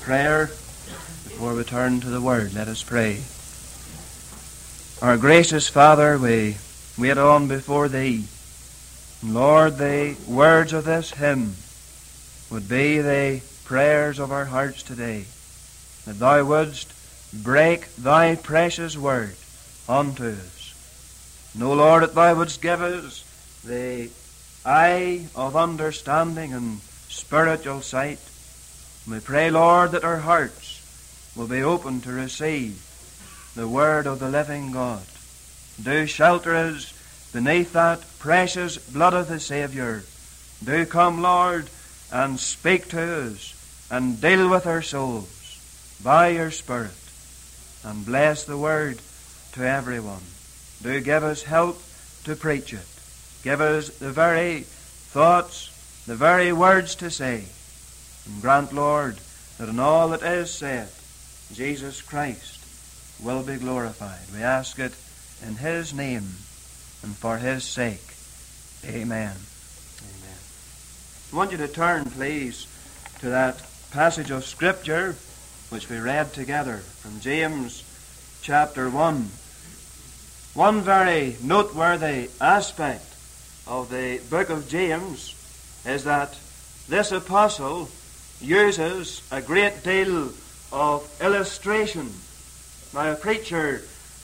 prayer before we turn to the Word. Let us pray. Our gracious Father, we wait on before Thee. Lord, the words of this hymn would be the prayers of our hearts today, that Thou wouldst break Thy precious Word unto us. Know, Lord, that Thou wouldst give us the eye of understanding and spiritual sight. We pray, Lord, that our hearts will be open to receive the Word of the living God. Do shelter us beneath that precious blood of the Saviour. Do come, Lord, and speak to us and deal with our souls by Your Spirit, and bless the Word to everyone. Do give us help to preach it. Give us the very thoughts, the very words to say. And grant, Lord, that in all that is said, Jesus Christ will be glorified. We ask it in His name and for His sake. Amen. Amen. I want you to turn, please, to that passage of Scripture which we read together from James chapter 1. One very noteworthy aspect of the book of James is that this apostle uses a great deal of illustration. Now, a preacher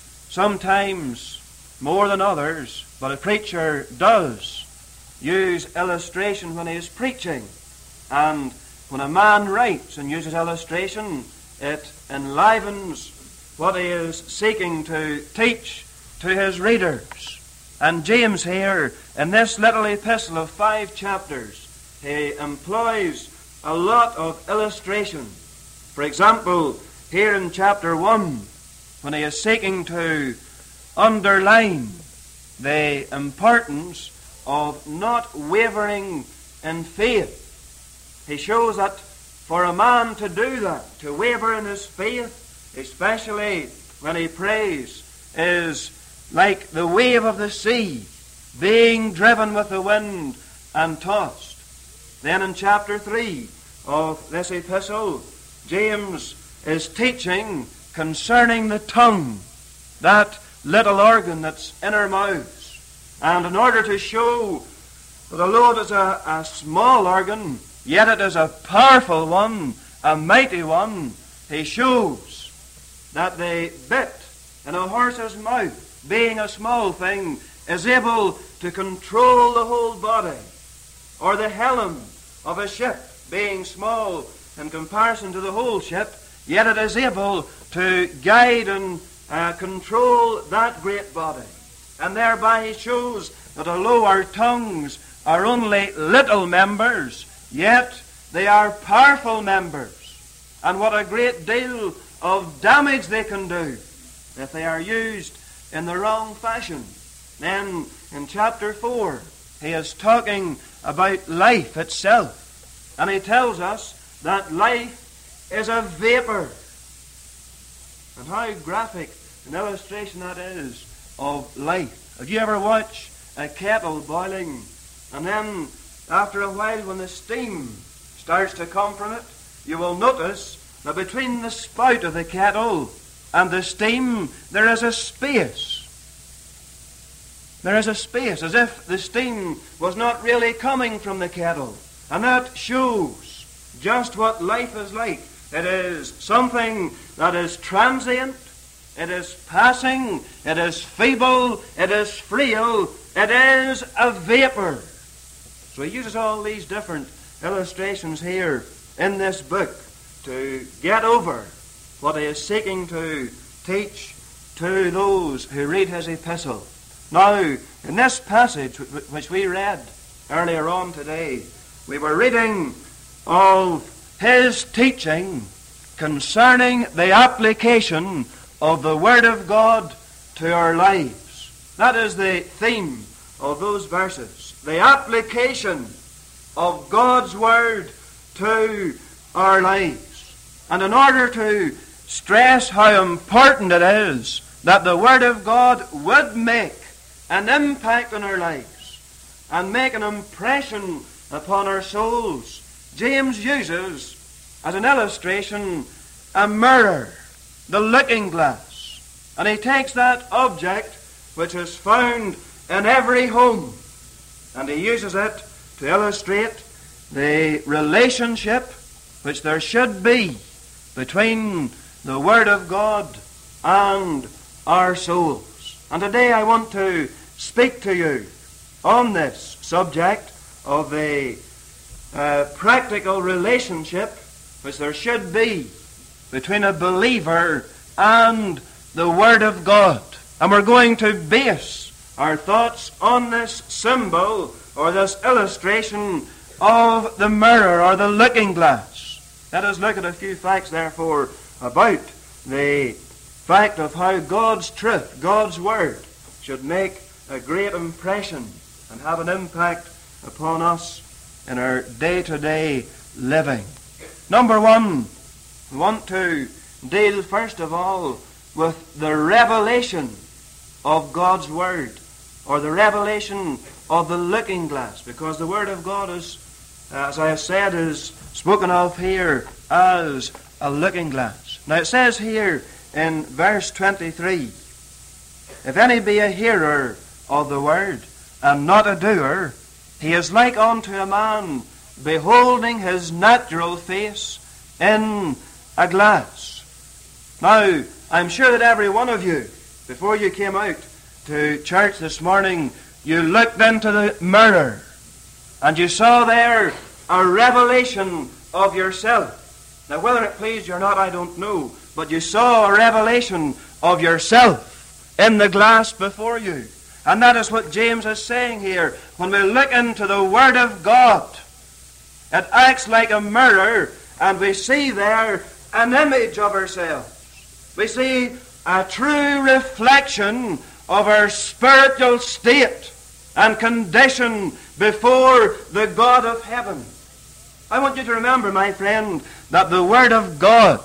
sometimes more than others, but a preacher does use illustration when he is preaching. And when a man writes and uses illustration, it enlivens what he is seeking to teach to his readers. And James here, in this little epistle of 5 chapters, he employs a lot of illustration. For example, here in chapter 1, when he is seeking to underline the importance of not wavering in faith, he shows that for a man to do that, to waver in his faith, especially when he prays, is like the wave of the sea being driven with the wind and tossed. Then in chapter 3 of this epistle, James is teaching concerning the tongue, that little organ that's in our mouths. And in order to show that although it is a small organ, yet it is a powerful one, a mighty one, he shows that the bit in a horse's mouth, being a small thing, is able to control the whole body. Or the helm of a ship, being small in comparison to the whole ship, yet it is able to guide and control that great body. And thereby he shows that although our tongues are only little members, yet they are powerful members. And what a great deal of damage they can do if they are used in the wrong fashion. Then in chapter 4, he is talking about life itself. And he tells us that life is a vapor. And how graphic an illustration that is of life. Have you ever watched a kettle boiling, and then after a while when the steam starts to come from it, you will notice that between the spout of the kettle and the steam there is a space. There is a space, as if the steam was not really coming from the kettle. And that shows just what life is like. It is something that is transient, it is passing, it is feeble, it is frail, it is a vapor. So he uses all these different illustrations here in this book to get over what he is seeking to teach to those who read his epistle. Now, in this passage which we read earlier on today, we were reading of his teaching concerning the application of the Word of God to our lives. That is the theme of those verses. The application of God's Word to our lives. And in order to stress how important it is that the Word of God would make an impact on our lives and make an impression upon our souls, James uses as an illustration, a mirror, the looking glass. And he takes that object which is found in every home, and he uses it to illustrate the relationship which there should be between the Word of God and our souls. And today I want to speak to you on this subject of the practical relationship which there should be between a believer and the Word of God. And we're going to base our thoughts on this symbol or this illustration of the mirror or the looking glass. Let us look at a few facts, therefore, about the fact of how God's truth, God's Word, should make a great impression and have an impact upon us in our day-to-day living. Number one, we want to deal first of all with the revelation of God's Word, or the revelation of the looking glass, because the Word of God is, as I have said, is spoken of here as a looking glass. Now it says here in verse 23, if any be a hearer of the Word and not a doer, he is like unto a man beholding his natural face in a glass. Now, I'm sure that every one of you, before you came out to church this morning, you looked into the mirror and you saw there a revelation of yourself. Now, whether it pleased you or not, I don't know, but you saw a revelation of yourself in the glass before you. And that is what James is saying here. When we look into the Word of God, it acts like a mirror, and we see there an image of ourselves. We see a true reflection of our spiritual state and condition before the God of heaven. I want you to remember, my friend, that the Word of God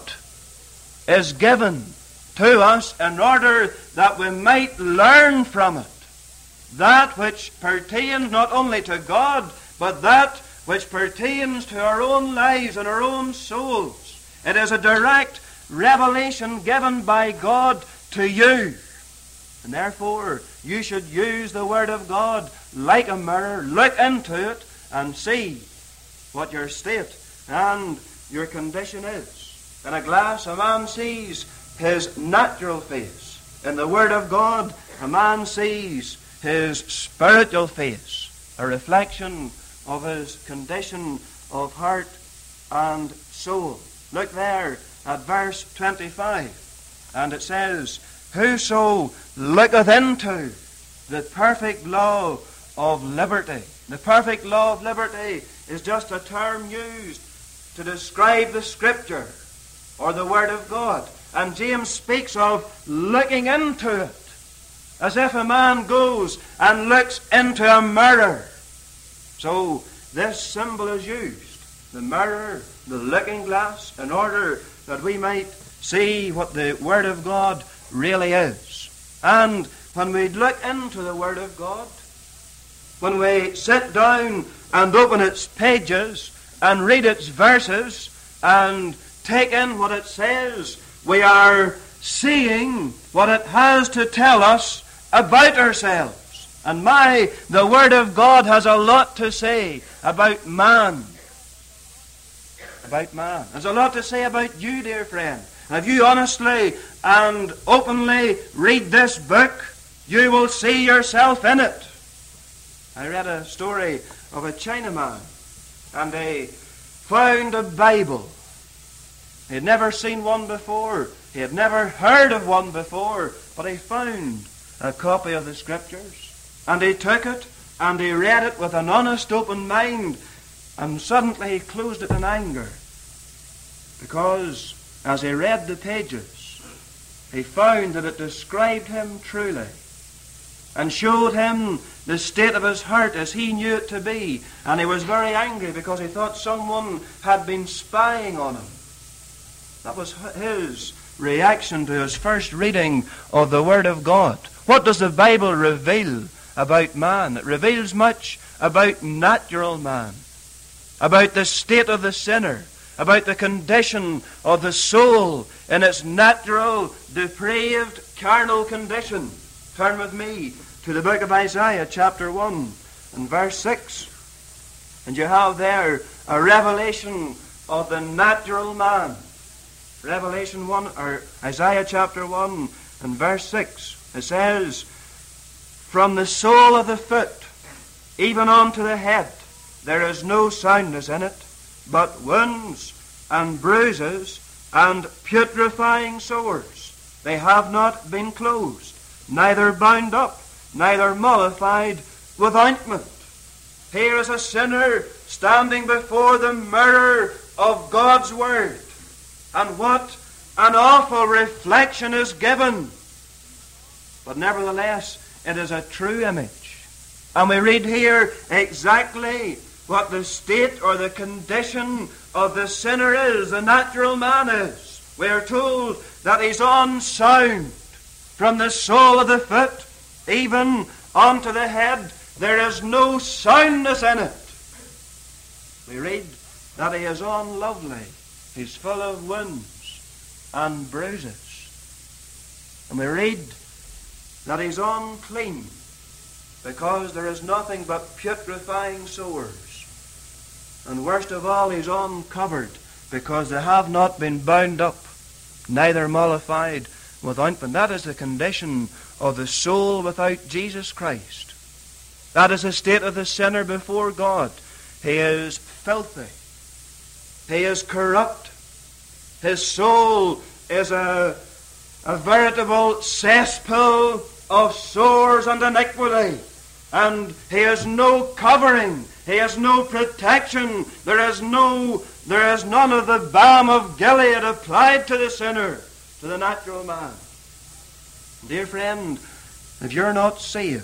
is given to us in order that we might learn from it that which pertains not only to God, but that which pertains to our own lives and our own souls. It is a direct revelation given by God to you. And therefore, you should use the Word of God like a mirror, look into it, and see what your state and your condition is. In a glass, a man sees his natural face. In the Word of God, a man sees his spiritual face, a reflection of his condition of heart and soul. Look there at verse 25, and it says, whoso looketh into the perfect law of liberty. The perfect law of liberty is just a term used to describe the Scripture or the Word of God. And James speaks of looking into it, as if a man goes and looks into a mirror. So this symbol is used, the mirror, the looking glass, in order that we might see what the Word of God really is. And when we look into the Word of God, when we sit down and open its pages and read its verses and take in what it says, we are seeing what it has to tell us about ourselves. And the Word of God has a lot to say about man. About man. There's a lot to say about you, dear friend. And if you honestly and openly read this book, you will see yourself in it. I read a story of a Chinaman, and he found a Bible. He had never seen one before. He had never heard of one before, but he found a copy of the Scriptures, and he took it and he read it with an honest, open mind, and suddenly he closed it in anger, because as he read the pages, he found that it described him truly and showed him the state of his heart as he knew it to be. And he was very angry because he thought someone had been spying on him. That was his reaction to his first reading of the Word of God. What does the Bible reveal about man? It reveals much about natural man, about the state of the sinner, about the condition of the soul in its natural, depraved, carnal condition. Turn with me to the book of Isaiah, chapter 1, and verse 6. And you have there a revelation of the natural man. Revelation 1, or Isaiah chapter 1 and verse 6. It says, "From the sole of the foot even unto the head there is no soundness in it, but wounds and bruises and putrefying sores. They have not been closed, neither bound up, neither mollified with ointment." Here is a sinner standing before the mirror of God's Word. And what an awful reflection is given. But nevertheless, it is a true image. And we read here exactly what the state or the condition of the sinner is, the natural man is. We are told that he's unsound. From the sole of the foot even unto the head, there is no soundness in it. We read that he is unlovely. He's full of wounds and bruises. And we read that he's unclean, because there is nothing but putrefying sores. And worst of all, he's uncovered, because they have not been bound up, neither mollified with ointment. That is the condition of the soul without Jesus Christ. That is the state of the sinner before God. He is filthy. He is corrupt. His soul is a veritable cesspool of sores and iniquity. And he has no covering. He has no protection. There is none of the balm of Gilead applied to the sinner, to the natural man. Dear friend, if you're not saved,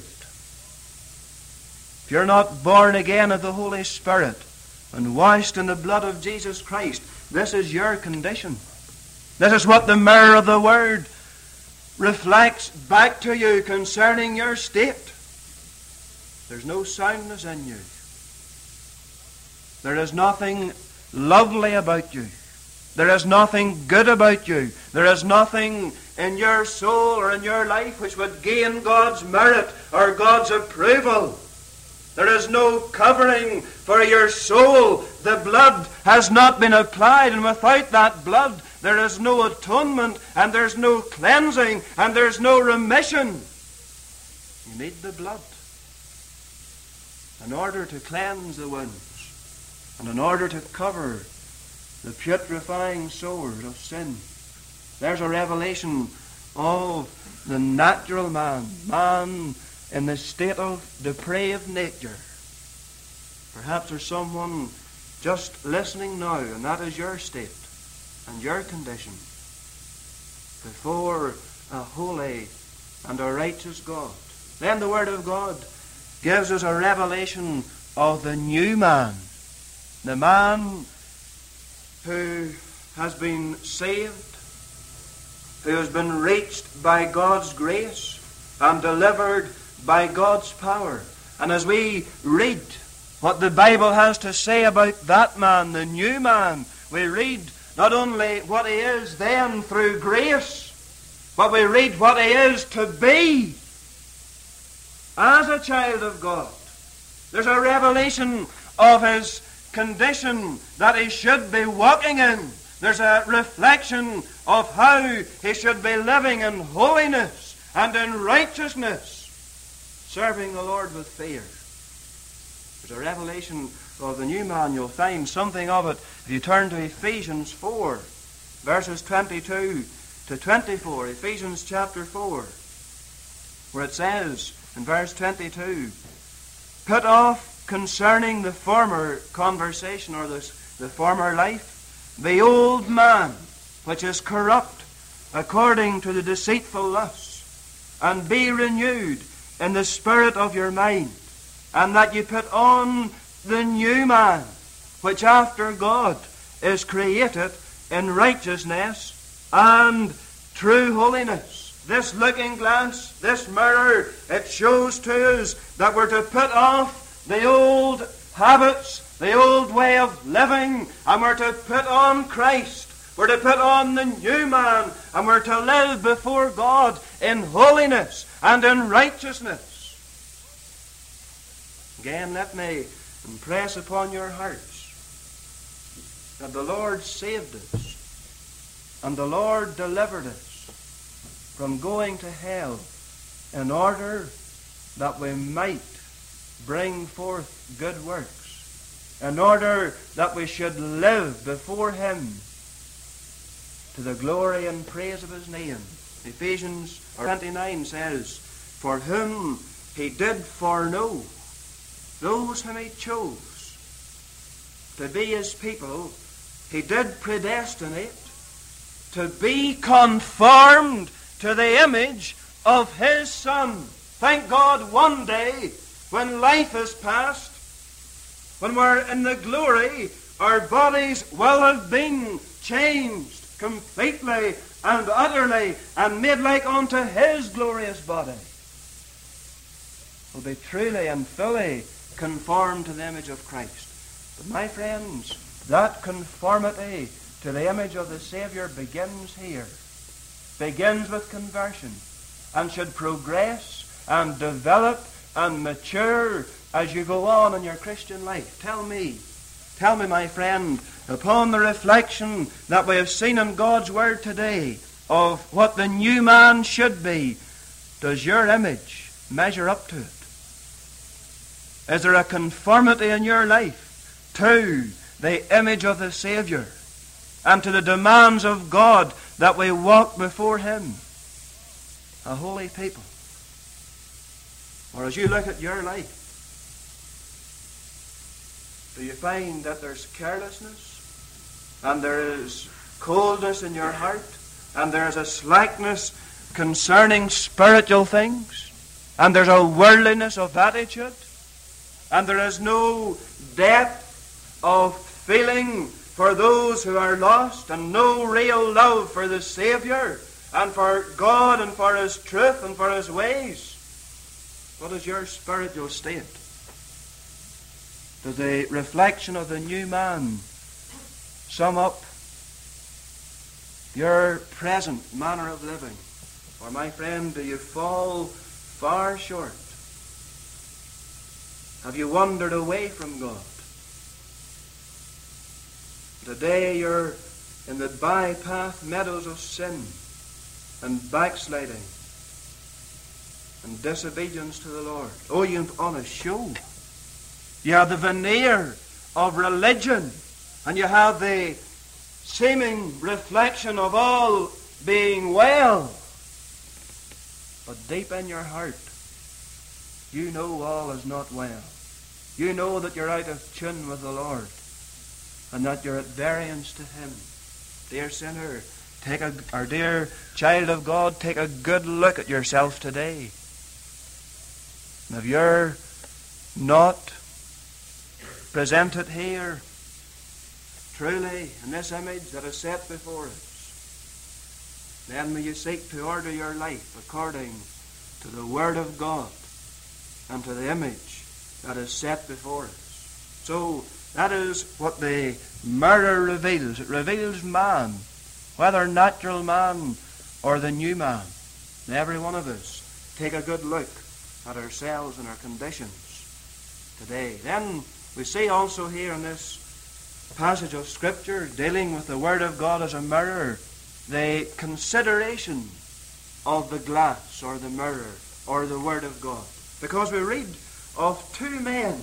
if you're not born again of the Holy Spirit and washed in the blood of Jesus Christ, this is your condition. This is what the mirror of the Word reflects back to you concerning your state. There's no soundness in you. There is nothing lovely about you. There is nothing good about you. There is nothing in your soul or in your life which would gain God's merit or God's approval. There is no covering for your soul. The blood has not been applied, and without that blood there is no atonement, and there's no cleansing, and there's no remission. You need the blood in order to cleanse the wounds and in order to cover the putrefying sores of sin. There's a revelation of the natural man in the state of depraved nature. Perhaps there's someone just listening now, and that is your state and your condition before a holy and a righteous God. Then the Word of God gives us a revelation of the new man, the man who has been saved, who has been reached by God's grace and delivered by God's power. And as we read what the Bible has to say about that man, the new man, we read not only what he is then through grace, but we read what he is to be as a child of God. There's a revelation of his condition that he should be walking in. There's a reflection of how he should be living in holiness and in righteousness, serving the Lord with fear. There's a revelation of the new man. You'll find something of it if you turn to Ephesians 4, verses 22 to 24. Ephesians chapter 4, where it says in verse 22, "Put off concerning the former conversation," or the former life, "the old man, which is corrupt according to the deceitful lusts, and be renewed in the spirit of your mind, and that you put on the new man, which after God is created in righteousness and true holiness." This looking glass, this mirror, it shows to us that we're to put off the old habits the old way of living, and we're to put on Christ. We're to put on the new man, and we're to live before God in holiness and in righteousness. Again, let me impress upon your hearts that the Lord saved us and the Lord delivered us from going to hell in order that we might bring forth good works, in order that we should live before Him to the glory and praise of His name. Ephesians 29 says, "For whom He did foreknow, those whom He chose to be His people, He did predestinate to be conformed to the image of His Son." Thank God, one day, when life is past, when we're in the glory, our bodies will have been changed completely and utterly and made like unto His glorious body. Will be truly and fully conformed to the image of Christ. But my friends, that conformity to the image of the Saviour begins here. Begins with conversion, and should progress and develop and mature as you go on in your Christian life. Tell me, my friend, upon the reflection that we have seen in God's Word today of what the new man should be, does your image measure up to it? Is there a conformity in your life to the image of the Saviour and to the demands of God that we walk before Him, a holy people? Or as you look at your life, do you find that there's carelessness, and there is coldness in your heart, and there's a slackness concerning spiritual things, and there's a worldliness of attitude, and there is no depth of feeling for those who are lost, and no real love for the Saviour, and for God, and for His truth, and for His ways? What is your spiritual state? Does the reflection of the new man sum up your present manner of living? Or, my friend, do you fall far short? Have you wandered away from God? Today you're in the bypath meadows of sin and backsliding and disobedience to the Lord. Oh, you're on a show. You have the veneer of religion, and you have the seeming reflection of all being well. But deep in your heart, you know all is not well. You know that you're out of tune with the Lord, and that you're at variance to Him. Dear sinner, or dear child of God, take a good look at yourself today. And if you're not presented here truly in this image that is set before us, then may you seek to order your life according to the Word of God and to the image that is set before us. So that is what the mirror reveals. It reveals man, whether natural man or the new man. And every one of us take a good look at ourselves and our conditions today. Then we see also here in this passage of Scripture, dealing with the Word of God as a mirror, the consideration of the glass or the mirror or the Word of God. Because we read of two men,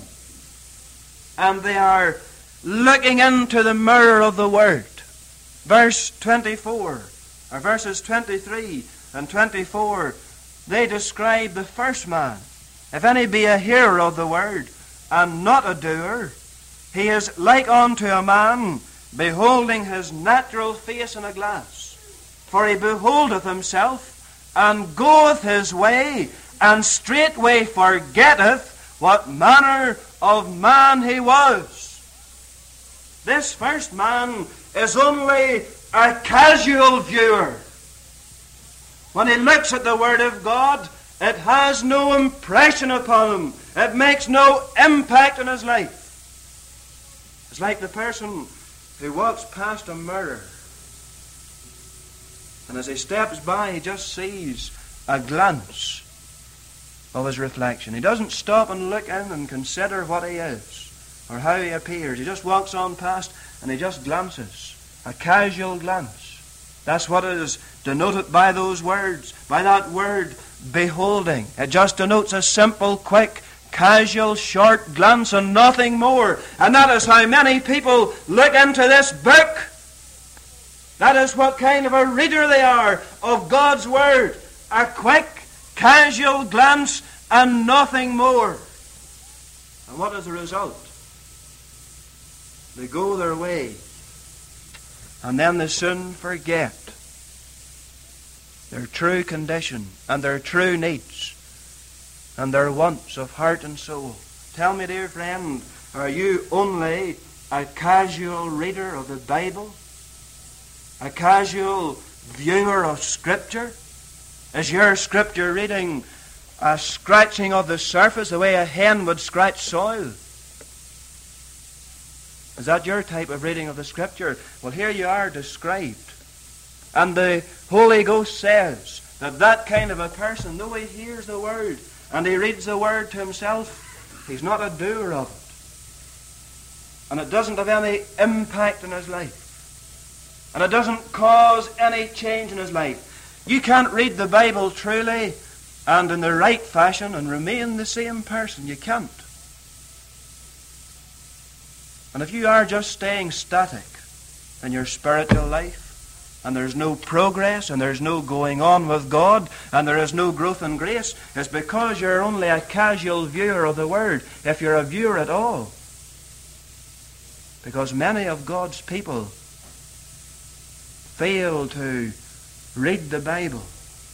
and they are looking into the mirror of the Word. Verse 24, or verses 23 and 24, they describe the first man. If any be a hearer of the Word, and not a doer, he is like unto a man beholding his natural face in a glass. For he beholdeth himself, and goeth his way, and straightway forgetteth what manner of man he was. This first man is only a casual viewer. When he looks at the Word of God, it has no impression upon him. It makes no impact on his life. It's like the person who walks past a mirror, and as he steps by, he just sees a glance of his reflection. He doesn't stop and look in and consider what he is or how he appears. He just walks on past and he just glances. A casual glance. That's what is denoted by those words, by that word, beholding. It just denotes a simple, quick, casual, short glance and nothing more. And that is how many people look into this book. That is what kind of a reader they are of God's Word. A quick, casual glance and nothing more. And what is the result? They go their way, and then they soon forget their true condition and their true needs and their wants of heart and soul. Tell me, dear friend, are you only a casual reader of the Bible? A casual viewer of Scripture? Is your Scripture reading a scratching of the surface the way a hen would scratch soil? Is that your type of reading of the Scripture? Well, here you are described. And the Holy Ghost says that that kind of a person, though he hears the Word and he reads the Word to himself, he's not a doer of it. And it doesn't have any impact in his life. And it doesn't cause any change in his life. You can't read the Bible truly and in the right fashion and remain the same person. You can't. And if you are just staying static in your spiritual life, and there's no progress, and there's no going on with God, and there is no growth in grace, it's because you're only a casual viewer of the Word, if you're a viewer at all. Because many of God's people fail to read the Bible,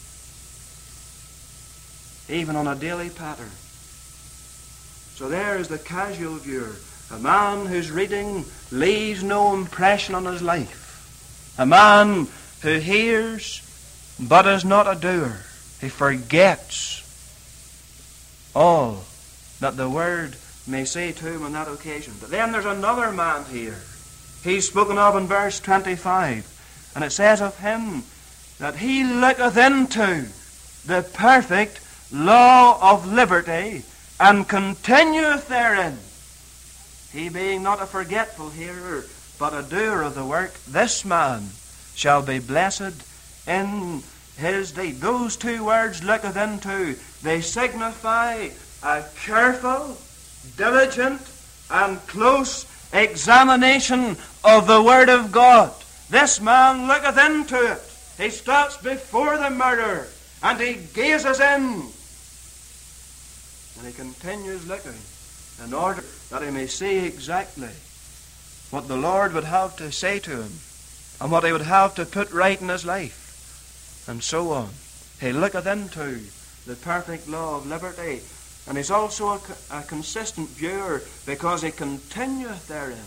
even on a daily pattern. So there is the casual viewer. A man whose reading leaves no impression on his life. A man who hears but is not a doer. He forgets all that the Word may say to him on that occasion. But then there's another man here. He's spoken of in verse 25. And it says of him that he looketh into the perfect law of liberty and continueth therein. He being not a forgetful hearer, but a doer of the work, this man shall be blessed in his deed. Those two words, looketh into, they signify a careful, diligent, and close examination of the Word of God. This man looketh into it. He stops before the mirror, and he gazes in, and he continues looking, in order that he may see exactly what the Lord would have to say to him and what he would have to put right in his life, and so on. He looketh into the perfect law of liberty, and he's also a consistent viewer because he continueth therein.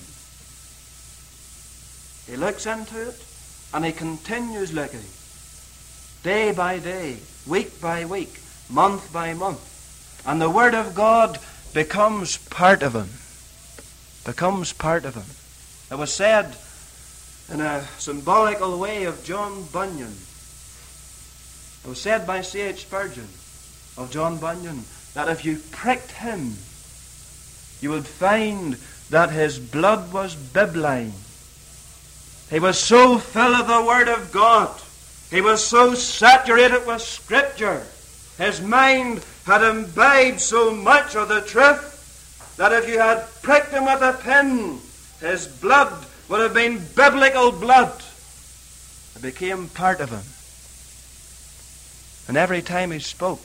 He looks into it and he continues looking, day by day, week by week, month by month, and the Word of God becomes part of him. Becomes part of him. It was said in a symbolical way of John Bunyan. It was said by C.H. Spurgeon of John Bunyan that if you pricked him, you would find that his blood was bibline. He was so full of the Word of God. He was so saturated with Scripture. His mind had imbibed so much of the truth that if you had pricked him with a pin, his blood would have been biblical blood. It became part of him. And every time he spoke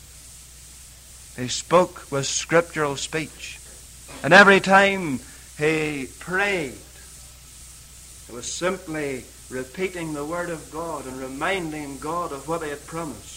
with scriptural speech. And every time he prayed, it was simply repeating the Word of God and reminding God of what he had promised.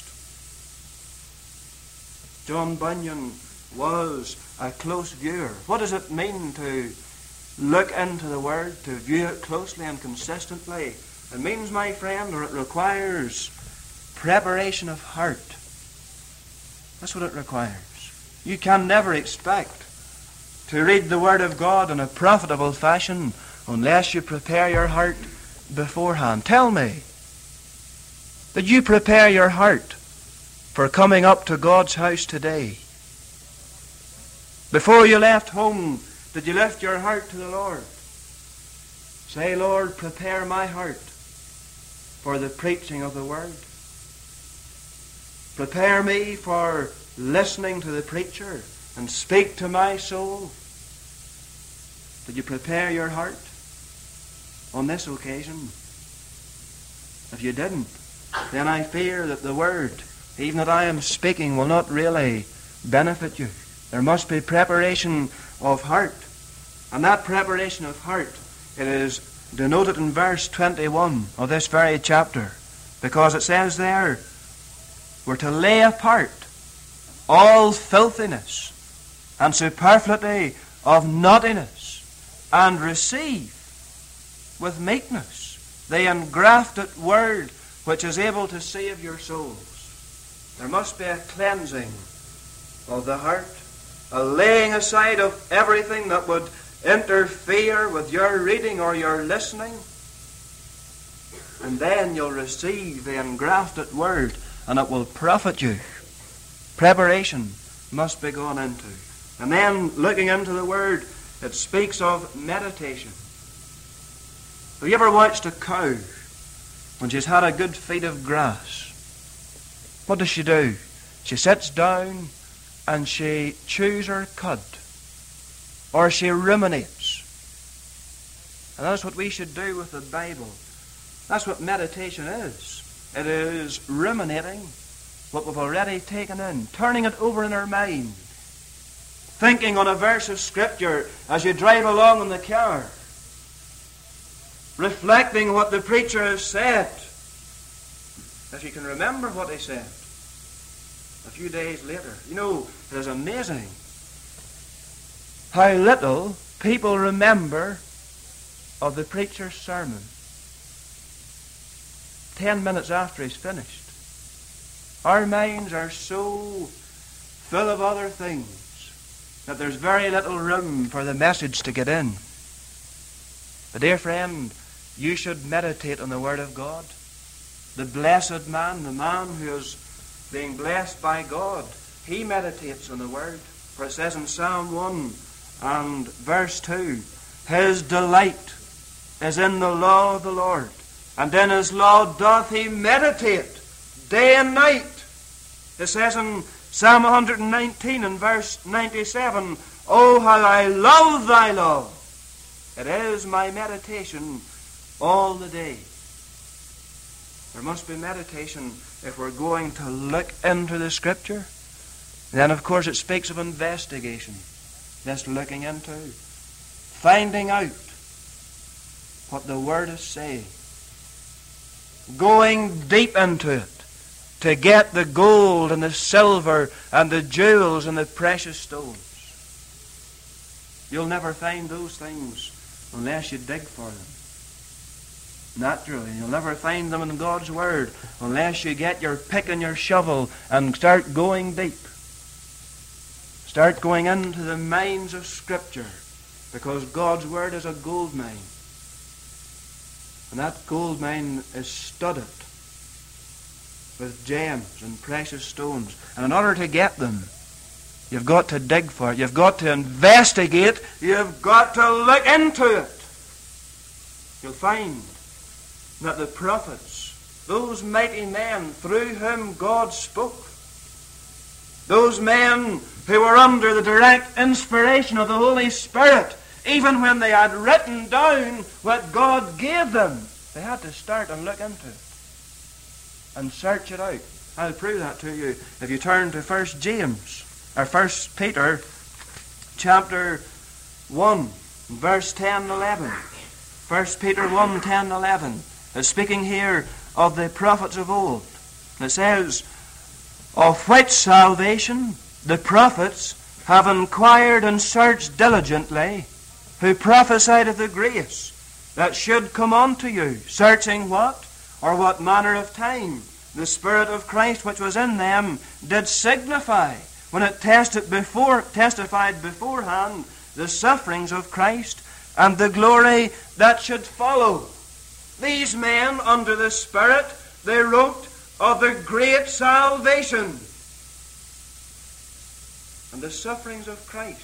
John Bunyan was a close viewer. What does it mean to look into the Word, to view it closely and consistently? It means, my friend, or it requires preparation of heart. That's what it requires. You can never expect to read the Word of God in a profitable fashion unless you prepare your heart beforehand. Tell me, did you prepare your heart for coming up to God's house today? Before you left home, did you lift your heart to the Lord? Say, Lord, prepare my heart for the preaching of the Word. Prepare me for listening to the preacher and speak to my soul. Did you prepare your heart on this occasion? If you didn't, then I fear that the Word, even that I am speaking, will not really benefit you. There must be preparation of heart. And that preparation of heart, it is denoted in verse 21 of this very chapter, because it says there, we're to lay apart all filthiness and superfluity of naughtiness, and receive with meekness the engrafted word which is able to save your souls. There must be a cleansing of the heart, a laying aside of everything that would interfere with your reading or your listening, and then you'll receive the engrafted word, and it will profit you. Preparation must be gone into. And then, looking into the Word, it speaks of meditation. Have you ever watched a cow when she's had a good feed of grass? What does she do? She sits down and she chews her cud, or she ruminates. And that's what we should do with the Bible. That's what meditation is. It is ruminating what we've already taken in, turning it over in our mind, thinking on a verse of Scripture as you drive along in the car, reflecting what the preacher has said, if you can remember what he said a few days later. You know, it is amazing how little people remember of the preacher's sermon 10 minutes after he's finished. Our minds are so full of other things that there's very little room for the message to get in. But dear friend, you should meditate on the Word of God. The blessed man, the man who is being blessed by God, he meditates on the Word. For it says in Psalm 1 and verse 2, his delight is in the law of the Lord, and in his law doth he meditate day and night. It says in Psalm 119 and verse 97, oh, how I love thy law. It is my meditation all the day. There must be meditation if we're going to look into the Scripture. Then, of course, it speaks of investigation. This looking into, finding out what the Word is saying, going deep into it to get the gold and the silver and the jewels and the precious stones. You'll never find those things unless you dig for them. Naturally, you'll never find them in God's Word unless you get your pick and your shovel and start going deep. Start going into the mines of Scripture, because God's Word is a gold mine. And that gold mine is studded with gems and precious stones. And in order to get them, you've got to dig for it. You've got to investigate. You've got to look into it. You'll find that the prophets, those mighty men through whom God spoke, those men who were under the direct inspiration of the Holy Spirit, even when they had written down what God gave them, they had to start and look into it and search it out. I'll prove that to you if you turn to 1 Peter chapter 1, verse 10 and 11. 1 Peter 1, 10 and 11 is speaking here of the prophets of old. And it says, of which salvation the prophets have inquired and searched diligently, who prophesied of the grace that should come unto you, searching what? Or what manner of time the Spirit of Christ which was in them did signify, when it testified beforehand the sufferings of Christ, and the glory that should follow. These men under the Spirit, they wrote of the great salvation and the sufferings of Christ.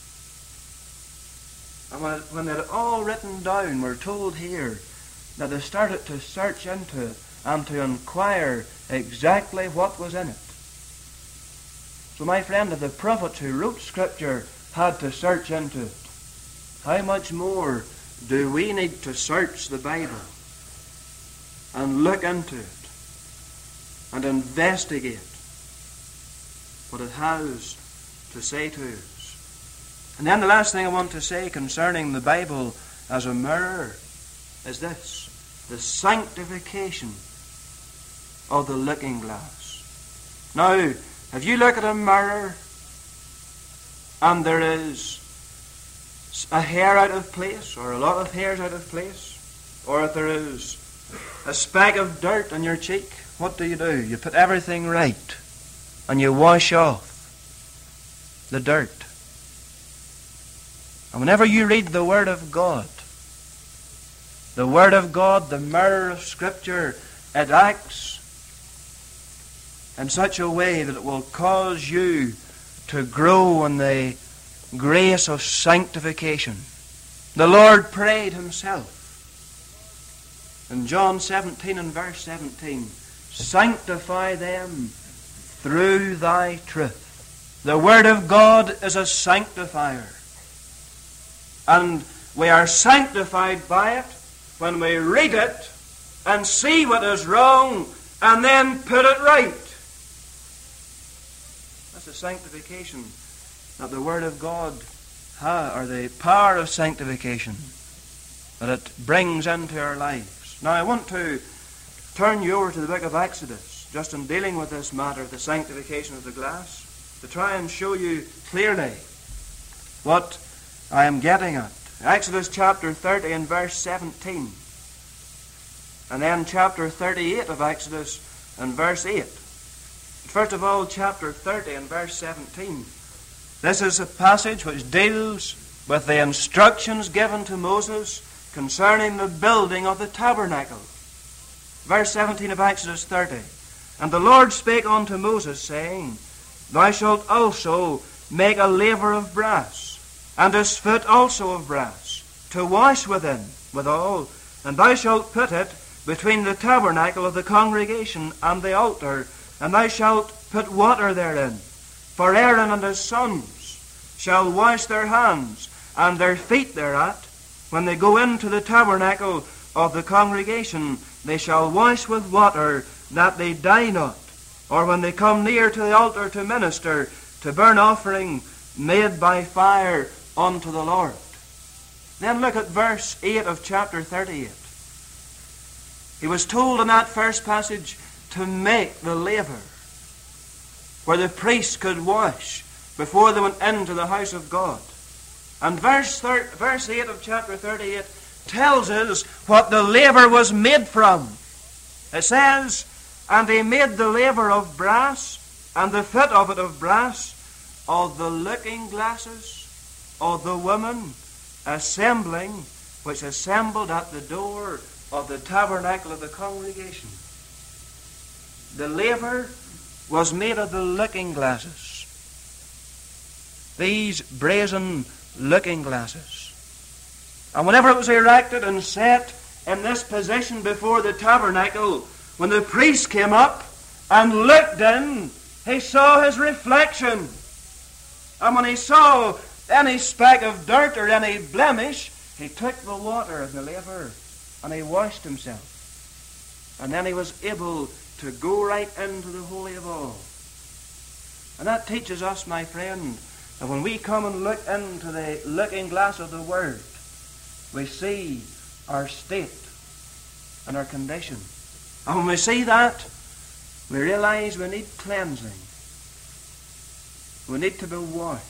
And when they'd all written down, we're told here that they started to search into it and to inquire exactly what was in it. So my friend, if the prophets who wrote Scripture had to search into it, how much more do we need to search the Bible and look into it and investigate what it has to say to us? And then the last thing I want to say concerning the Bible as a mirror is this: the sanctification of the looking glass. Now, if you look at a mirror and there is a hair out of place, or a lot of hairs out of place, or if there is a speck of dirt on your cheek, what do? You put everything right and you wash off the dirt. And whenever you read the Word of God, the mirror of Scripture, it acts in such a way that it will cause you to grow in the grace of sanctification. The Lord prayed himself in John 17 and verse 17, sanctify them through thy truth. The Word of God is a sanctifier. And we are sanctified by it when we read it and see what is wrong and then put it right. That's the sanctification that the Word of God has, or the power of sanctification that it brings into our lives. Now I want to turn you over to the book of Exodus, just in dealing with this matter, the sanctification of the glass, to try and show you clearly what I am getting at. Exodus chapter 30 and verse 17. And then chapter 38 of Exodus and verse 8. First of all, chapter 30 and verse 17. This is a passage which deals with the instructions given to Moses concerning the building of the tabernacle. Verse 17 of Exodus 30. And the Lord spake unto Moses, saying, Thou shalt also make a laver of brass, and his foot also of brass, to wash within withal, and thou shalt put it between the tabernacle of the congregation and the altar, and thou shalt put water therein. For Aaron and his sons shall wash their hands and their feet thereat. When they go into the tabernacle of the congregation, they shall wash with water, that they die not. Or when they come near to the altar to minister, to burn offering made by fire unto the Lord. Then look at verse 8 of chapter 38. He was told in that first passage to make the laver where the priests could wash before they went into the house of God. And verse 8 of chapter 38 tells us what the laver was made from. It says, And he made the laver of brass, and the foot of it of brass, of the looking glasses of the women assembling, which assembled at the door of the tabernacle of the congregation. The laver was made of the looking glasses. These brazen looking glasses. And whenever it was erected and set in this position before the tabernacle, when the priest came up and looked in, he saw his reflection. And when he saw any speck of dirt or any blemish, he took the water of the laver and he washed himself. And then he was able to go right into the Holy of All. And that teaches us, my friend, that when we come and look into the looking glass of the Word, we see our state and our condition. And when we see that, we realize we need cleansing. We need to be washed.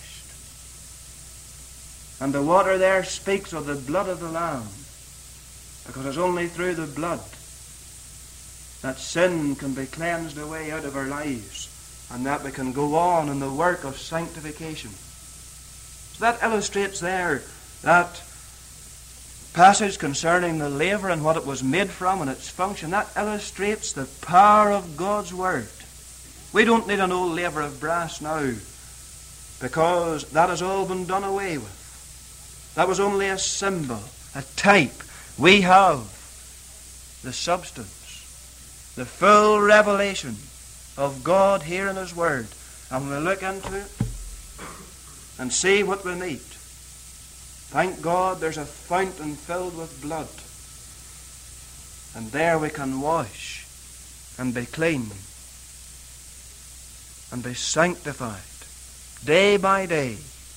And the water there speaks of the blood of the Lamb, because it's only through the blood that sin can be cleansed away out of our lives, and that we can go on in the work of sanctification. It's that illustrates there that passage concerning the laver and what it was made from and its function. That illustrates the power of God's Word. We don't need an old laver of brass now, because that has all been done away with. That was only a symbol, a type. We have the substance, the full revelation of God here in His Word. And we look into it and see what we need. Thank God there's a fountain filled with blood. And there we can wash and be clean and be sanctified day by day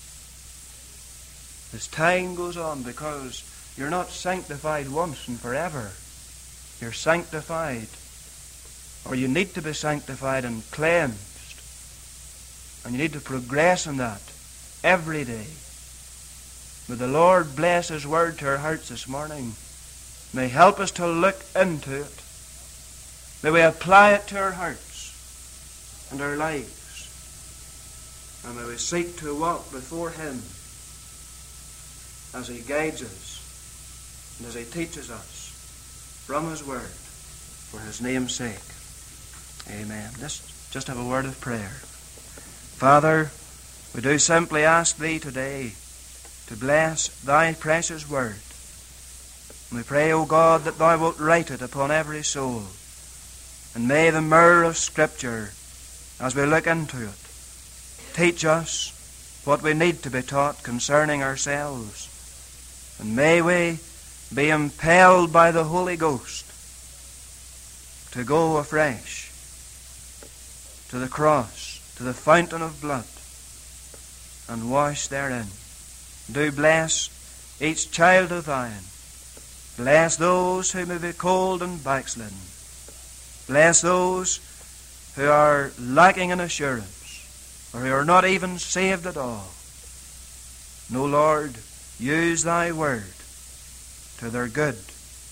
as time goes on, because you're not sanctified once and forever. You're sanctified, or you need to be sanctified and cleansed. And you need to progress in that every day. May the Lord bless His Word to our hearts this morning. May He help us to look into it. May we apply it to our hearts and our lives. And may we seek to walk before Him as He guides us and as He teaches us from His Word for His name's sake. Amen. Let's just have a word of prayer. Father, we do simply ask Thee today to bless Thy precious Word. And we pray, O God, that Thou wilt write it upon every soul. And may the mirror of Scripture, as we look into it, teach us what we need to be taught concerning ourselves. And may we be impelled by the Holy Ghost to go afresh to the cross, to the fountain of blood, and wash therein. Do bless each child of Thine. Bless those who may be cold and backslidden. Bless those who are lacking in assurance, or who are not even saved at all. No, Lord, use Thy Word to their good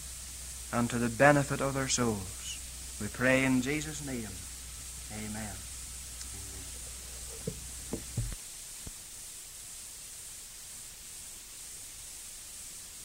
and to the benefit of their souls. We pray in Jesus' name. Amen.